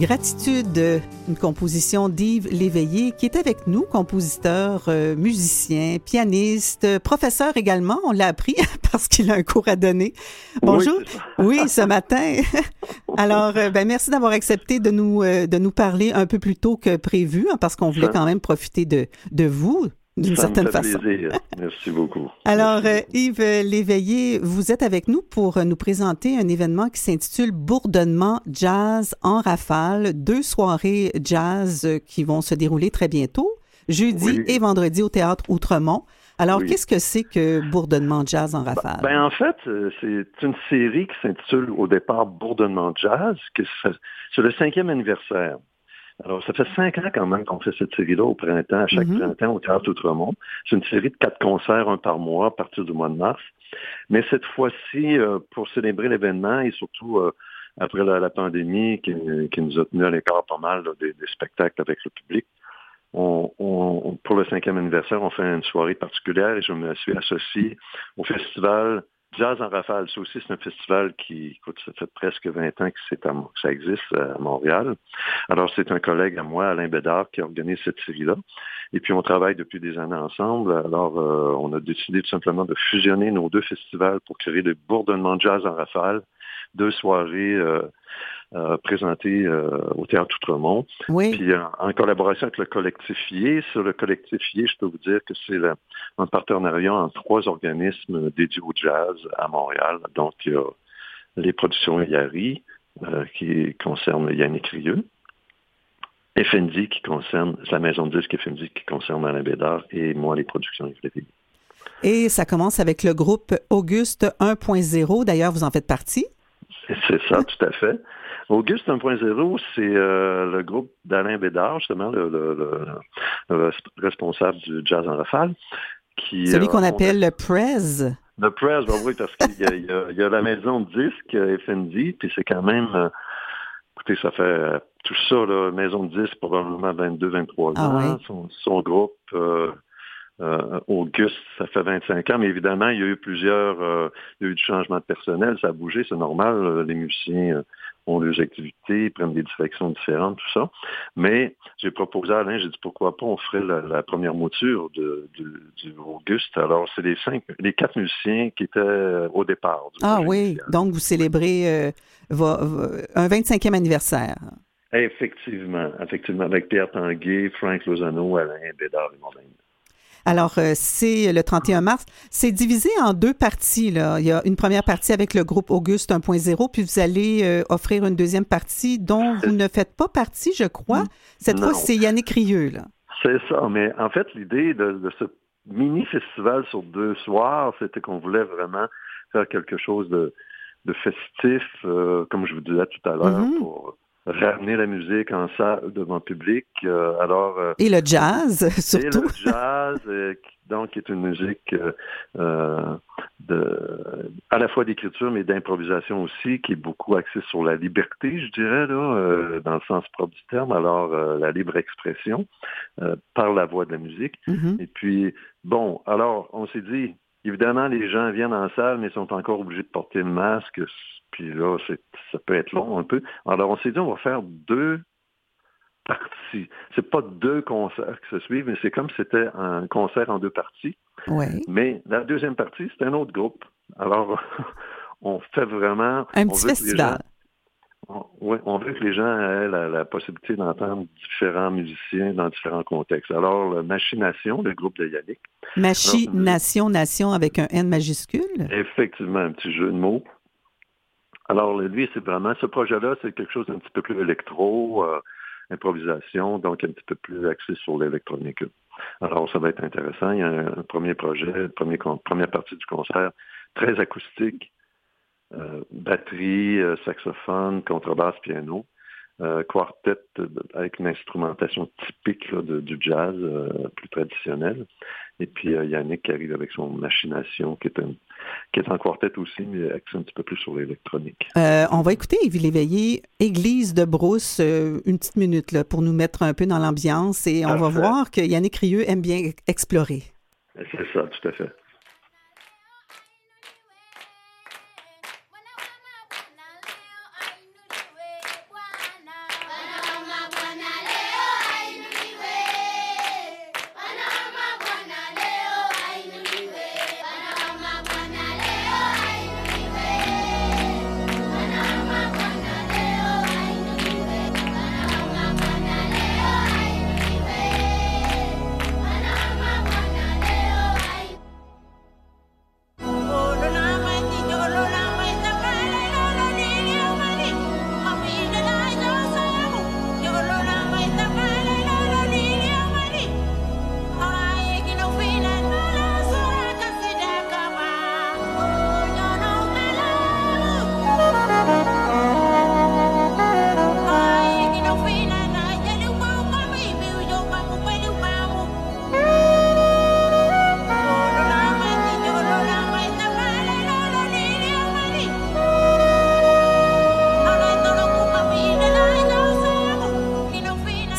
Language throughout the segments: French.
Gratitude, une composition d'Yves Léveillé qui est avec nous, compositeur, musicien, pianiste, professeur également. On l'a appris parce qu'il a un cours à donner. Bonjour. Oui, ce matin. Alors, merci d'avoir accepté de nous parler un peu plus tôt que prévu, hein, parce qu'on voulait quand même profiter de vous. D'une certaine façon. Plaisir. Merci beaucoup. Alors, Yves Léveillé, vous êtes avec nous pour nous présenter un événement qui s'intitule Bourdonnement Jazz en rafale. 2 soirées jazz qui vont se dérouler très bientôt, jeudi et vendredi au Théâtre Outremont. Alors, qu'est-ce que c'est que Bourdonnement Jazz en rafale? En fait, c'est une série qui s'intitule au départ Bourdonnement Jazz, que c'est le 5e anniversaire. Alors, ça fait 5 ans quand même qu'on fait cette série-là au printemps, à chaque printemps au Théâtre Outremont. C'est une série de 4 concerts, un par mois, à partir du mois de mars. Mais cette fois-ci, pour célébrer l'événement et surtout après la pandémie qui nous a tenus à l'écart pas mal là, des spectacles avec le public, pour le 5e anniversaire, on fait une soirée particulière et je me suis associé au festival Jazz en rafale. Ça aussi, c'est un festival qui, écoute, ça fait presque 20 ans que ça existe à Montréal. Alors, c'est un collègue à moi, Alain Bédard, qui organise cette série-là. Et puis, on travaille depuis des années ensemble. Alors, on a décidé tout simplement de fusionner nos 2 festivals pour créer le Bourdonnement Jazz en rafale. 2 soirées présentées au Théâtre Outremont. Oui. Puis, en collaboration avec le collectif IE. Sur le collectif IE, je peux vous dire que c'est un partenariat entre 3 organismes dédiés au jazz à Montréal. Donc, il y a les productions Yari, qui concerne Yannick Rieu, FND qui concerne la maison de disques FND qui concerne Alain Bédard et moi, les productions Yves Léveillé. Et ça commence avec le groupe Auguste 1.0. D'ailleurs, vous en faites partie. C'est ça, tout à fait. Auguste 1.0, c'est le groupe d'Alain Bédard, justement, le responsable du jazz en rafale. Celui qu'on appelle le Prez. Le Prez, oui, parce qu'il y a la maison de disques FND, puis c'est quand même, écoutez, ça fait tout ça, là, maison de disques, probablement 22-23 ans. Oui. Son groupe... Auguste, ça fait 25 ans, mais évidemment, il y a eu il y a eu du changement de personnel, ça a bougé, c'est normal, les musiciens ont leurs activités, prennent des directions différentes, tout ça. Mais j'ai proposé à Alain, j'ai dit pourquoi pas on ferait la première mouture du Auguste. Alors, c'est les 4 musiciens qui étaient au départ. Initial. Donc vous célébrez un 25e anniversaire. Effectivement, avec Pierre Tanguay, Frank Lozano, Alain Bédard et moi-même. Alors, c'est le 31 mars. C'est divisé en 2 parties, là. Il y a une première partie avec le groupe Auguste 1.0, puis vous allez offrir une deuxième partie dont vous ne faites pas partie, je crois. Cette fois, c'est Yannick Rieu, là. C'est ça, mais en fait, l'idée de ce mini-festival sur 2 soirs, c'était qu'on voulait vraiment faire quelque chose de festif, comme je vous disais tout à l'heure, pour ramener la musique en salle devant le public. Et le jazz, surtout. Et le jazz, donc, qui est une musique à la fois d'écriture, mais d'improvisation aussi, qui est beaucoup axée sur la liberté, je dirais, là, dans le sens propre du terme. Alors, la libre expression par la voix de la musique. Et puis, bon, alors, on s'est dit, évidemment, les gens viennent en salle, mais sont encore obligés de porter le masque. Puis là, ça peut être long un peu. Alors, on s'est dit, on va faire 2 parties. C'est pas 2 concerts qui se suivent, mais c'est comme si c'était un concert en 2 parties. Oui. Mais la deuxième partie, c'est un autre groupe. Alors, on fait vraiment... Un petit festival. On veut que les gens aient la possibilité d'entendre différents musiciens dans différents contextes. Alors, le Machination, le groupe de Yannick. Machination, nation avec un N majuscule. Effectivement, un petit jeu de mots. Alors, lui, c'est vraiment, ce projet-là, c'est quelque chose d'un petit peu plus électro, improvisation, donc un petit peu plus axé sur l'électronique. Alors, ça va être intéressant. Il y a un premier projet, première partie du concert, très acoustique, batterie, saxophone, contrebasse, piano, quartet avec une instrumentation typique là, du jazz plus traditionnel. Et puis Yannick qui arrive avec son machination qui est en quartet aussi, mais axé un petit peu plus sur l'électronique. On va écouter Yves Léveillé, Église de Brousse, une petite minute là, pour nous mettre un peu dans l'ambiance et on va voir que Yannick Rieu aime bien explorer. C'est ça, tout à fait.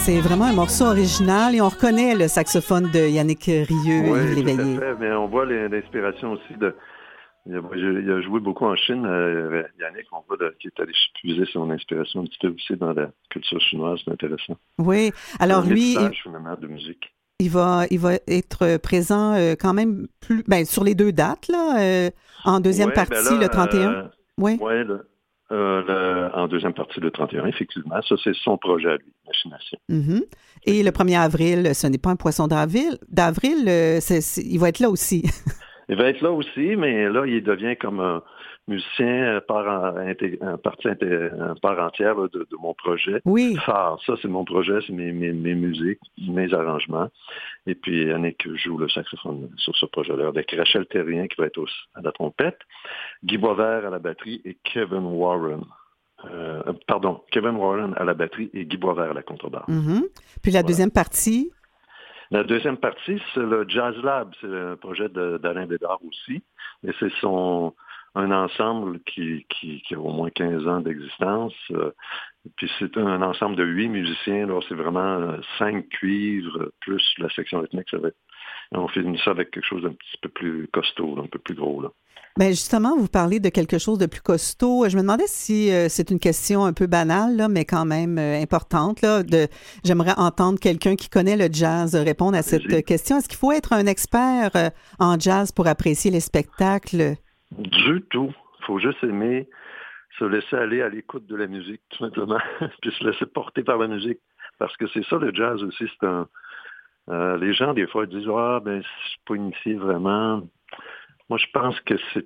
C'est vraiment un morceau original et on reconnaît le saxophone de Yannick Rieu et Yves Léveillé. Tout à fait, mais on voit l'inspiration aussi de... Il a joué beaucoup en Chine, Yannick, on voit qu'il est allé puiser son inspiration un petit peu aussi dans la culture chinoise, c'est intéressant. Oui, alors lui... de musique. Il va être présent quand même sur les 2 dates, là, en deuxième partie, le 31. Oui, en deuxième partie, le 31, effectivement. Ça, c'est son projet à lui, Machination. Mm-hmm. Et le 1er avril, ce n'est pas un poisson d'avril. Il va être là aussi. Il va être là aussi, mais là, il devient comme un musicien part entière là, de mon projet. Oui. Phare, ça, c'est mon projet, c'est mes musiques, mes arrangements. Et puis, Yannick joue le saxophone sur ce projet-là, avec Rachel Terrien qui va être à la trompette, Guy Boisvert à la batterie et Kevin Warren. Kevin Warren à la batterie et Guy Boisvert à la contrebasse. Mm-hmm. Puis la deuxième partie? La deuxième partie, c'est le Jazz Lab. C'est un projet d'Alain Bédard aussi. Et c'est un ensemble qui a au moins 15 ans d'existence. Puis c'est un ensemble de 8 musiciens. Alors c'est vraiment 5 cuivres plus la section rythmique. On finit ça avec quelque chose d'un petit peu plus costaud, un peu plus gros, là. Bien, justement, vous parlez de quelque chose de plus costaud. Je me demandais si c'est une question un peu banale, là, mais quand même importante. Là, j'aimerais entendre quelqu'un qui connaît le jazz répondre à cette question. Est-ce qu'il faut être un expert en jazz pour apprécier les spectacles? Du tout. Il faut juste aimer se laisser aller à l'écoute de la musique, tout simplement, puis se laisser porter par la musique. Parce que c'est ça, le jazz aussi. Les gens, des fois, disent « Ah, ben, je suis pas initié vraiment. » Moi, je pense que c'est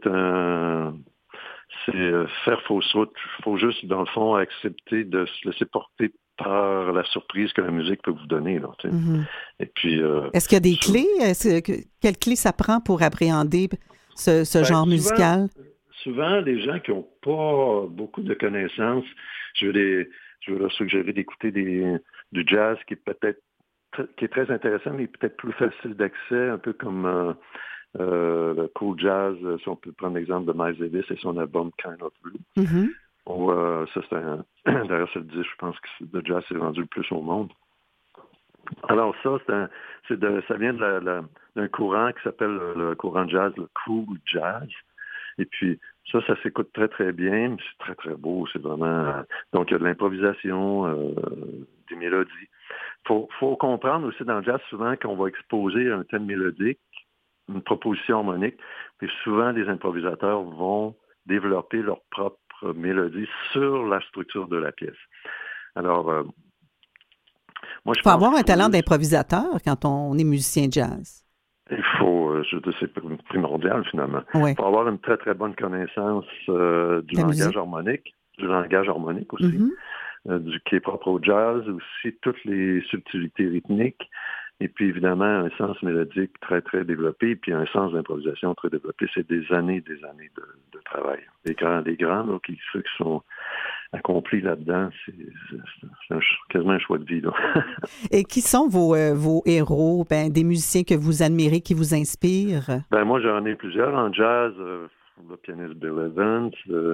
faire fausse route. Il faut juste, dans le fond, accepter de se laisser porter par la surprise que la musique peut vous donner. Là, mm-hmm. Et puis, est-ce qu'il y a des clés? Quelles clés ça prend pour appréhender ce genre musical? Souvent, les gens qui n'ont pas beaucoup de connaissances, je vais leur suggérer d'écouter du jazz qui est très intéressant, mais peut-être plus facile d'accès, un peu comme... le cool jazz, si on peut prendre l'exemple de Miles Davis et son album Kind of Blue. Mm-hmm. Ça, d'ailleurs, c'est le disque, je pense que le jazz s'est vendu le plus au monde. Alors ça, ça vient d'un courant qui s'appelle le courant jazz, le cool jazz. Et puis, ça s'écoute très, très bien. C'est très, très beau. C'est vraiment... donc, il y a de l'improvisation, des mélodies. Faut comprendre aussi dans le jazz, souvent, qu'on va exposer un thème mélodique, une proposition harmonique, puis souvent les improvisateurs vont développer leur propre mélodie sur la structure de la pièce. Alors, moi, je pense... Il faut avoir un talent d'improvisateur quand on est musicien jazz. Il faut, c'est primordial finalement. Ouais. Il faut avoir une très, très bonne connaissance du langage harmonique aussi, mm-hmm. Qui est propre au jazz, aussi toutes les subtilités rythmiques. Et puis, évidemment, un sens mélodique très, très développé, puis un sens d'improvisation très développé. C'est des années de travail. Les grands, là, ceux qui sont accomplis là-dedans, c'est quasiment un choix de vie, là. Et qui sont vos héros, des musiciens que vous admirez, qui vous inspirent? Moi, j'en ai plusieurs. En jazz, le pianiste Bill Evans,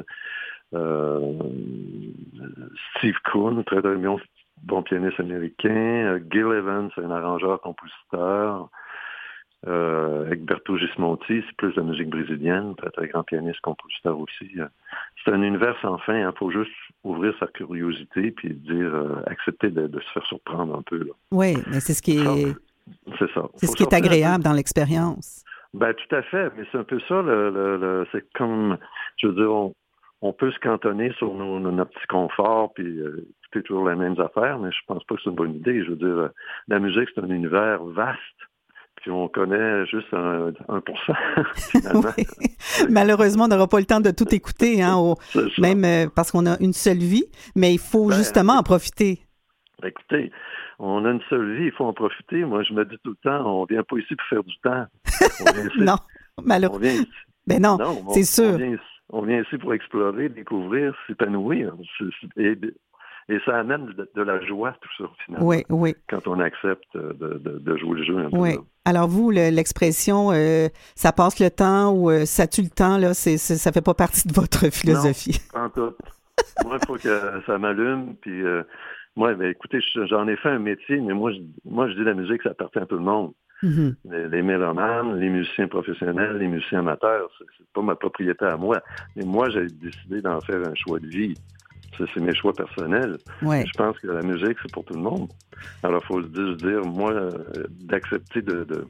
Steve Kuhn, très, très bon pianiste américain. Gil Evans, c'est un arrangeur-compositeur. Egberto Gismonti, c'est plus de la musique brésilienne, très, très grand pianiste-compositeur aussi. C'est un univers sans fin. Il faut juste ouvrir sa curiosité puis accepter de se faire surprendre un peu. Là. Oui, mais c'est ce qui est... C'est ça. C'est ce qui est agréable dans l'expérience. Tout à fait. Mais c'est un peu ça. C'est comme, je veux dire, on peut se cantonner sur notre petit confort puis écouter toujours les mêmes affaires, mais je pense pas que c'est une bonne idée. Je veux dire, la musique, c'est un univers vaste. Puis on connaît juste 1%, finalement. Oui. Malheureusement, on n'aura pas le temps de tout écouter, même parce qu'on a une seule vie, mais il faut justement en profiter. Écoutez, on a une seule vie, il faut en profiter. Moi, je me dis tout le temps, on vient pas ici pour faire du temps. Non, malheureusement. Non, c'est sûr. On vient ici pour explorer, découvrir, s'épanouir. Et ça amène de la joie, tout ça, finalement. Oui. Quand on accepte de jouer le jeu un peu. Oui. Alors vous, l'expression ça passe le temps ou ça tue le temps, là, ça fait pas partie de votre philosophie. Non, en tout. Moi, il faut que ça m'allume, puis Moi, ben, écoutez, j'en ai fait un métier, mais moi, je dis la musique, ça appartient à tout le monde. Mhm. Les mélomanes, les musiciens professionnels, les musiciens amateurs, c'est pas ma propriété à moi. Mais moi, j'ai décidé d'en faire un choix de vie. Ça, c'est mes choix personnels. Ouais. Je pense que la musique, c'est pour tout le monde. Alors, il faut se dire, moi, d'accepter de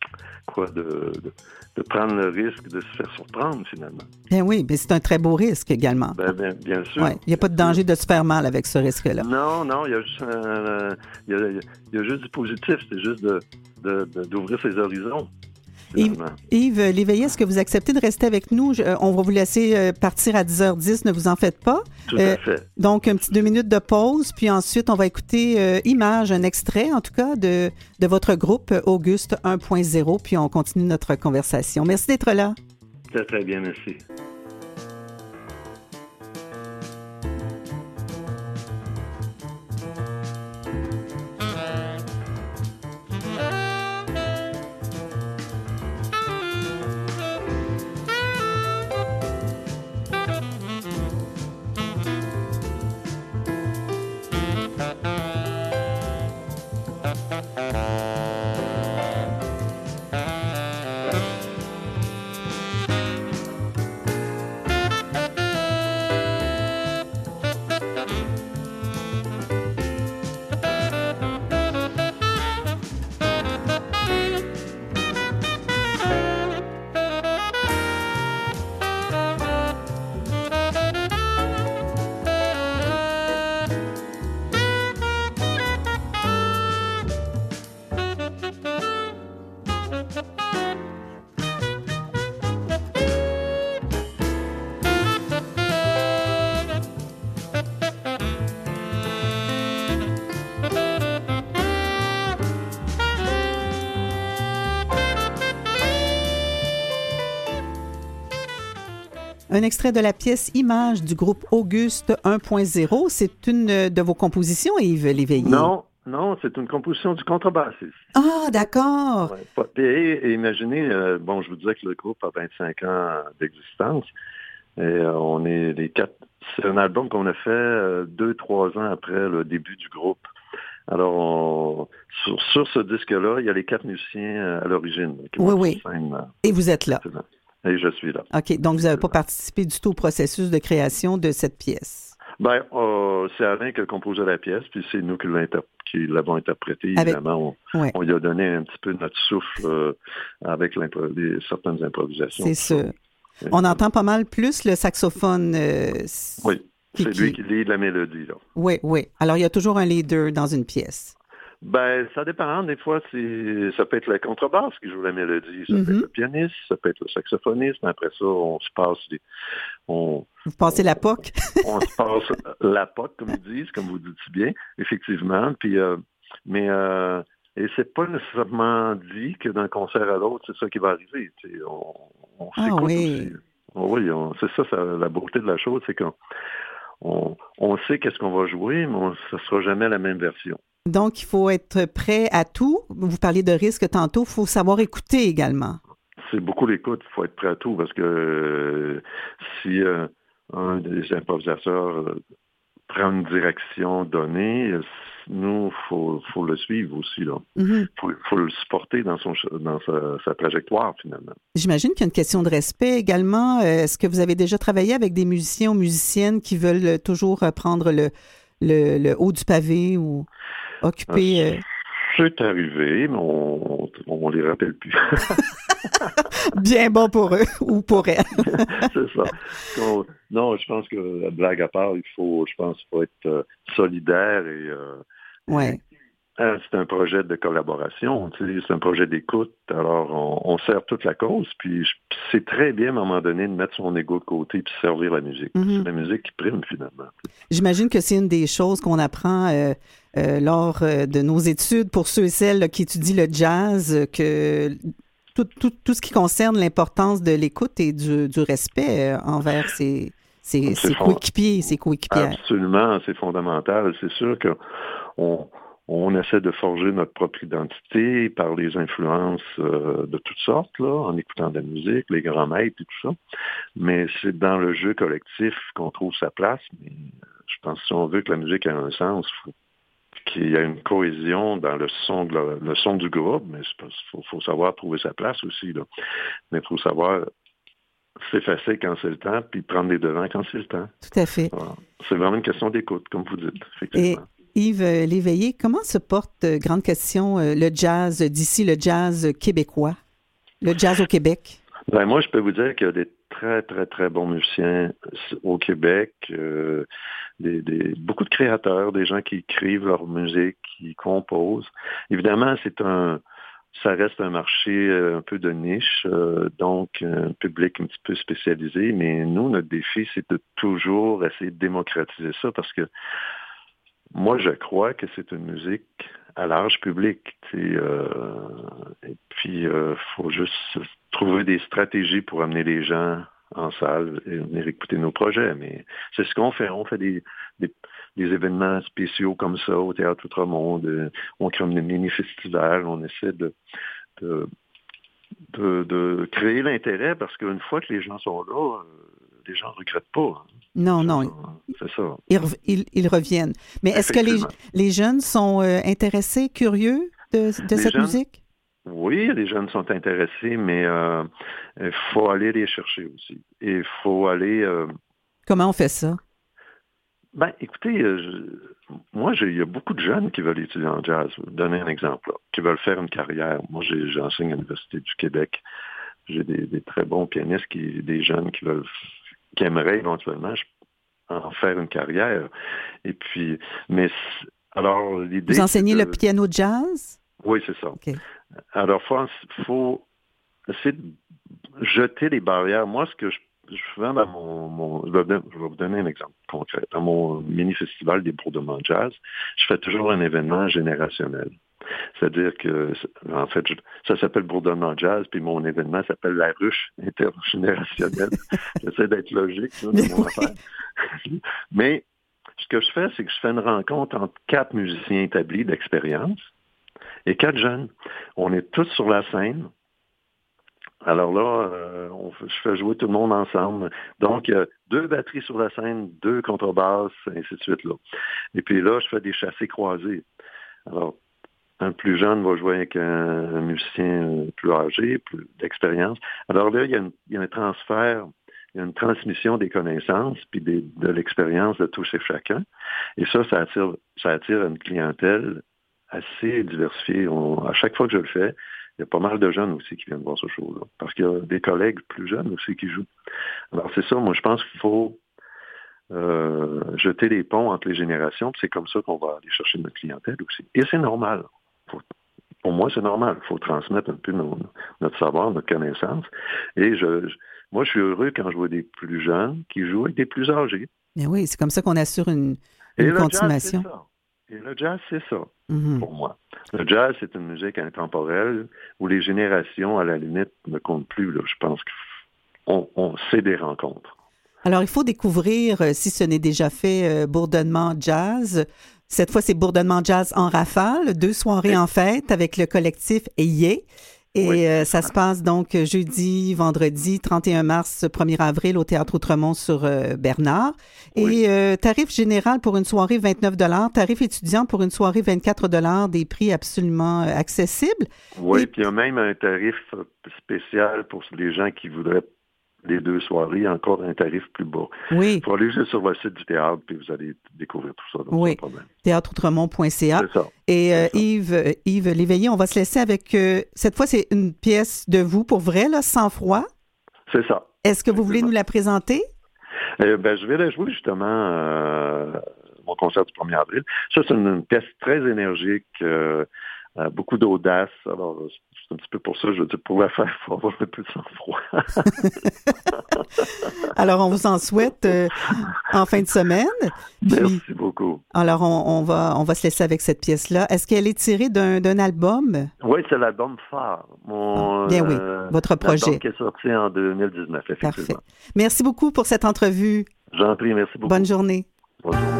prendre le risque de se faire surprendre, finalement. Bien oui, mais c'est un très beau risque également. Bien sûr. Ouais. Il n'y a pas de danger de se faire mal avec ce risque-là. Non, il y a juste il y a juste du positif. C'est juste d'ouvrir ses horizons. Yves Léveillé, est-ce que vous acceptez de rester avec nous? On va vous laisser partir à 10h10, ne vous en faites pas. Tout à fait. Donc, un petit 2 minutes de pause, puis ensuite, on va écouter Image, un extrait, en tout cas, de votre groupe Auguste 1.0, puis on continue notre conversation. Merci d'être là. Très, très bien, merci. Un extrait de la pièce Image du groupe Auguste 1.0. C'est une de vos compositions, Yves Léveillé? Non, c'est une composition du contrebassiste. Ah, d'accord. Ouais. Et imaginez, je vous disais que le groupe a 25 ans d'existence. Et on est les 4. C'est un album qu'on a fait 2-3 ans après le début du groupe. Alors, sur ce disque-là, il y a les 4 musiciens à l'origine. Oui. Et vous êtes là. Et je suis là. OK. Donc, vous n'avez pas participé du tout au processus de création de cette pièce? C'est Alain qui a composé la pièce, puis c'est nous qui l'avons interprétée. Évidemment, on lui a donné un petit peu notre souffle avec certaines improvisations. C'est sûr. On entend pas mal plus le saxophone. Oui, c'est lui qui lit la mélodie. Là. Oui. Alors, il y a toujours un leader dans une pièce. Ça dépend. Des fois, ça peut être la contrebasse qui joue la mélodie, ça peut être le pianiste, ça peut être le saxophoniste. Mais après ça, on se passe Vous passez la POC? On se passe la POC, comme ils disent, comme vous dites si bien, effectivement. Puis, et c'est pas nécessairement dit que d'un concert à l'autre, c'est ça qui va arriver. On s'écoute aussi. Oui, c'est ça, la beauté de la chose, c'est qu'on sait qu'est-ce qu'on va jouer, mais ça sera jamais la même version. Donc, il faut être prêt à tout. Vous parliez de risque tantôt. Il faut savoir écouter également. C'est beaucoup l'écoute. Il faut être prêt à tout parce que si un des improvisateurs prend une direction donnée, nous, faut le suivre aussi. Là. Faut le supporter dans sa trajectoire, finalement. J'imagine qu'il y a une question de respect également. Est-ce que vous avez déjà travaillé avec des musiciens ou musiciennes qui veulent toujours prendre le haut du pavé ou occuper... C'est arrivé, mais on les rappelle plus. Bien bon pour eux ou pour elles. C'est ça. Non, je pense que la blague à part, il faut être solidaire et c'est un projet de collaboration, c'est un projet d'écoute. Alors, on sert toute la cause, puis c'est très bien à un moment donné de mettre son ego de côté puis servir la musique. C'est la musique qui prime finalement. J'imagine que c'est une des choses qu'on apprend lors de nos études pour ceux et celles là, qui étudient le jazz, que tout ce qui concerne l'importance de l'écoute et du respect envers ses coéquipiers, ses coéquipières. Absolument, c'est fondamental. C'est sûr qu'on essaie de forger notre propre identité par les influences de toutes sortes, là, en écoutant de la musique, les grands maîtres et tout ça. Mais c'est dans le jeu collectif qu'on trouve sa place. Mais je pense que si on veut que la musique ait un sens, qu'il y a une cohésion dans le son du groupe, mais faut savoir trouver sa place aussi, là. Mais il faut savoir s'effacer quand c'est le temps, puis prendre les devants quand c'est le temps. Tout à fait. Voilà. C'est vraiment une question d'écoute, comme vous dites, effectivement. Et Yves Léveillé, comment se porte, grande question, le jazz d'ici, le jazz québécois, le jazz au Québec? Ben, moi, je peux vous dire qu'il y a des très, très, très bons musiciens au Québec, beaucoup de créateurs, des gens qui écrivent leur musique, qui composent. Évidemment, ça reste un marché un peu de niche, donc un public un petit peu spécialisé, mais nous, notre défi, c'est de toujours essayer de démocratiser ça parce que moi, je crois que c'est une musique à large public. Et puis, faut juste trouver des stratégies pour amener les gens en salle et venir écouter nos projets. Mais c'est ce qu'on fait. On fait des événements spéciaux comme ça au Théâtre Outremont. On crée des mini-festivals. On essaie de créer l'intérêt parce qu'une fois que les gens sont là, les gens ne regrettent pas. Non. C'est ça. Ils reviennent. Mais est-ce que les jeunes sont intéressés, curieux de cette musique? Oui, les jeunes sont intéressés, mais il faut aller les chercher aussi. Et il faut aller... Comment on fait ça? Ben, écoutez, il y a beaucoup de jeunes qui veulent étudier en jazz. Je vais vous donner un exemple, là, qui veulent faire une carrière. Moi, j'enseigne à l'Université du Québec. J'ai des très bons pianistes, des jeunes qui aimeraient éventuellement en faire une carrière. Et puis, alors, l'idée... Vous enseignez le piano jazz? Oui, c'est ça. Okay. Alors, faut essayer de jeter les barrières. Moi, ce que je fais dans je vais vous donner un exemple concret. Dans mon mini-festival des bourdonnements jazz, je fais toujours un événement générationnel. C'est-à-dire que, en fait, ça s'appelle bourdonnement jazz, puis mon événement s'appelle la ruche intergénérationnelle. J'essaie d'être logique là, dans mon affaire. Mais ce que je fais, c'est que je fais une rencontre entre 4 musiciens établis d'expérience et 4 jeunes. On est tous sur la scène. Alors là, je fais jouer tout le monde ensemble. Donc, il y a 2 batteries sur la scène, 2 contrebasses, ainsi de suite, là. Et puis là, je fais des chassés croisés. Alors, un plus jeune va jouer avec un musicien plus âgé, plus d'expérience. Alors là, il y a un transfert, il y a une transmission des connaissances puis de l'expérience de tous et chacun. Et ça attire une clientèle assez diversifiée. À chaque fois que je le fais, il y a pas mal de jeunes aussi qui viennent voir ce show-là. Parce qu'il y a des collègues plus jeunes aussi qui jouent. Alors c'est ça, moi je pense qu'il faut jeter les ponts entre les générations, puis c'est comme ça qu'on va aller chercher notre clientèle aussi. Et c'est normal. Pour moi, c'est normal. Il faut transmettre un peu notre savoir, notre connaissance. Et moi, je suis heureux quand je vois des plus jeunes qui jouent avec des plus âgés. Mais oui, c'est comme ça qu'on assure une continuation. Et le jazz, c'est ça, pour moi. Le jazz, c'est une musique intemporelle où les générations, à la limite, ne comptent plus. Là. Je pense qu'on sait des rencontres. Alors, il faut découvrir, si ce n'est déjà fait, Bourdonnement Jazz. Cette fois, c'est Bourdonnement Jazz en rafale, 2 soirées en fête avec le collectif Ayé. Et ça se passe donc jeudi, vendredi, 31 mars, 1er avril au Théâtre Outremont sur Bernard. Et tarif général pour une soirée, 29 $. Tarif étudiant pour une soirée, 24 $. Des prix absolument accessibles. Oui, puis il y a même un tarif spécial pour les gens qui voudraient les 2 soirées, encore un tarif plus bas. Oui. Il faut aller juste sur le site du théâtre, puis vous allez découvrir tout ça. Oui, sans problème. théâtreoutremont.ca. C'est ça. Et Yves Léveillé, on va se laisser avec... cette fois, c'est une pièce de vous, pour vrai, là, Sans froid. C'est ça. Est-ce que vous voulez nous la présenter? Je vais la jouer, justement, mon concert du 1er avril. Ça, c'est une pièce très énergique, beaucoup d'audace. Alors, c'est un petit peu pour ça, je veux dire, pour la faire, il faut avoir un peu de sang-froid. Alors, on vous en souhaite en fin de semaine. Merci beaucoup. Alors, on va se laisser avec cette pièce-là. Est-ce qu'elle est tirée d'un album? Oui, c'est l'album phare. Bien oui, votre projet. L'album qui est sorti en 2019, effectivement. Parfait. Merci beaucoup pour cette entrevue. J'en prie, merci beaucoup. Bonne journée. Bonne journée.